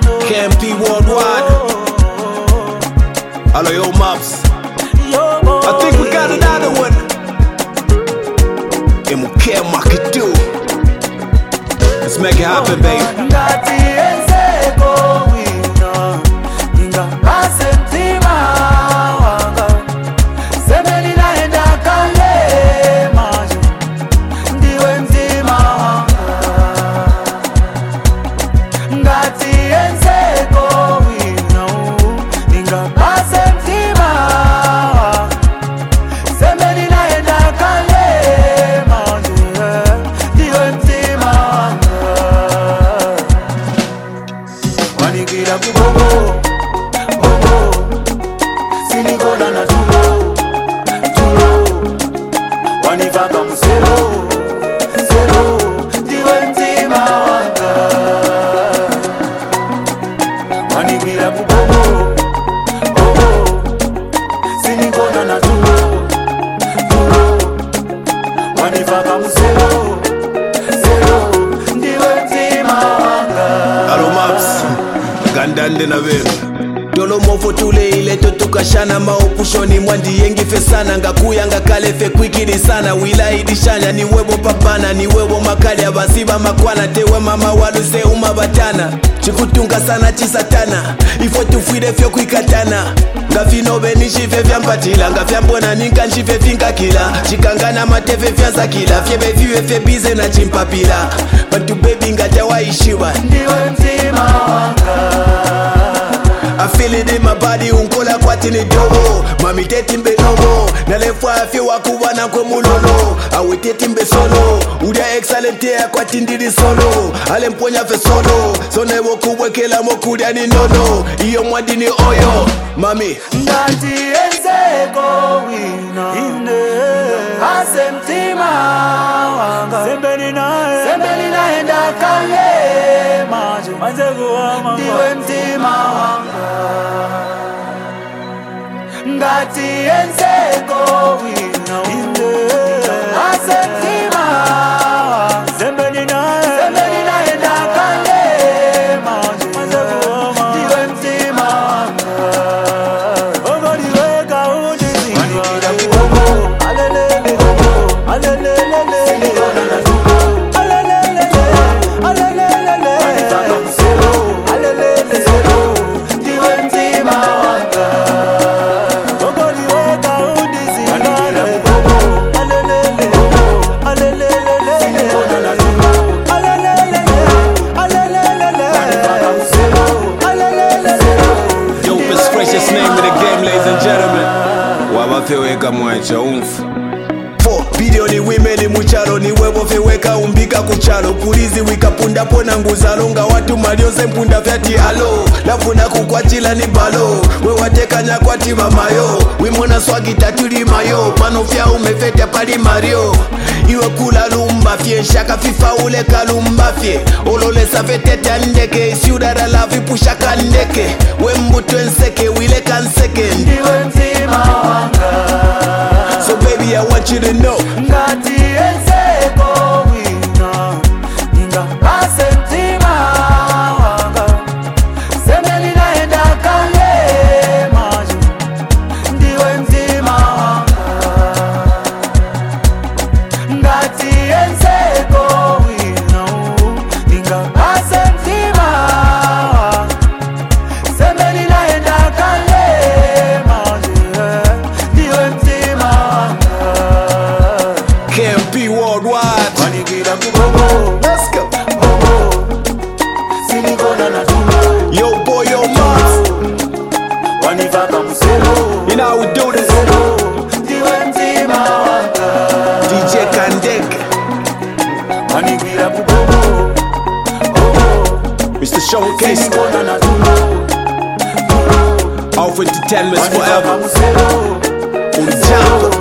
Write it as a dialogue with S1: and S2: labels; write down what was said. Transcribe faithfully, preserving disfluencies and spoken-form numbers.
S1: K M P worldwide. Hello, yo, Mops. I think we got another one. And we care what I could do. Let's make it happen, baby. Gandande na wewe Dolo mofo tule ile totoka shana maupushoni mwandi yengi fe sana ngakuya ngakale fe kwikiri sana wila idishanya ni webo papana ni webo makali ya basiba makwana tewe mama waluse umabatana chikutunga sana chisatana ifo tufuide fyo kuikatana ngafino benishife vya mpatila ngafya mbona ninka nshife finka kila chikangana matefe vya zakila fyebe viwe fe bize na chimpapila bantu baby ngata waishiwa ndiwe mtima wanga I feel it in my body, unkola kwa tini dogo Mami teti mbe nomo Nalefwa afi wakuwa na kwe mulono Awe teti mbe solo Udia excellente ya kwa tindiri solo Ale mponya fe solo Sone wokuwe kela mokudia ni nono Iyo mwadi ni oyo Mami
S2: Ngati enzeko wina Ine Ase mtima wanga Sembeni nae Sembeni nae ndakale Majo Manzegu wa mama Diwe mtima wanga Ngati enzeko wina Ine Ase mtima wanga Sembeni nae Sembeni nae ndakale Majo Manzegu wa mama Diwe mtima wanga
S1: Feweka mwacha umfu Fo, video ni wimeli mucharo ni webo feweka umbika kucharo Pulizi wika punda pona nguzalonga watu malioze mpunda vyati alo Lafuna kukwachila ni balo We wateka nyakwati mamayo Wimona swagi taturi mayo Pano fya umefete pali mario Iwe kula lumba fye Shaka fifa ule kalumba fye Olole safetete andeke Siudara la vipusha kandeke Wembutu enseke wile kanseke
S2: Ndiwe mtima wanga
S1: So baby I want you to know
S2: Ngati enzeko wina Ninga ase mtima wanga Semeli naenda kale maju Ndiwe mtima wanga Ngati enzeko wina Ninga ase mtima wanga Semeli naenda kale maju Ndiwe mtima wanga
S1: K M P worldwide
S2: Wanigira kubobo
S1: Let's go
S2: Bobo Silikona na tulo
S1: Yo boy yo Mops
S2: Wanivaka muselo
S1: You know how we do this
S2: Diwe mtima wanga
S1: D J Kandek
S2: Wanigira kubobo Bobo
S1: Mister Showcase
S2: Silikona na tulo
S1: Off entertainments
S2: Wanivaka
S1: forever
S2: muselo
S1: On the jungle